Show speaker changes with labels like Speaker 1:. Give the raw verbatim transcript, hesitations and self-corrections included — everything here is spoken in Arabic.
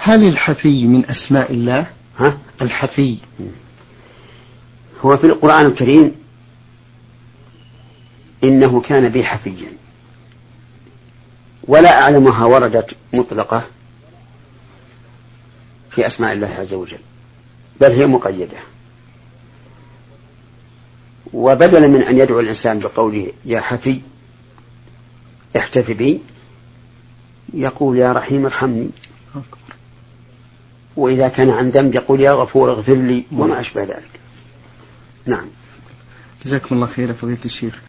Speaker 1: هل الحفي من أسماء الله؟
Speaker 2: ها؟
Speaker 1: الحفي
Speaker 2: هو في القرآن الكريم إنه كان بي حفيا، ولا أعلمها وردت مطلقة في أسماء الله عز وجل، بل هي مقيدة. وبدلا من أن يدعو الإنسان بقوله يا حفي احتفي بي، يقول يا رحيم ارحمني، وإذا كان عن ذنب يقول يا غفور اغفر لي، وما أشبه ذلك. نعم.
Speaker 1: جزاكم الله خير فضيلة الشيخ.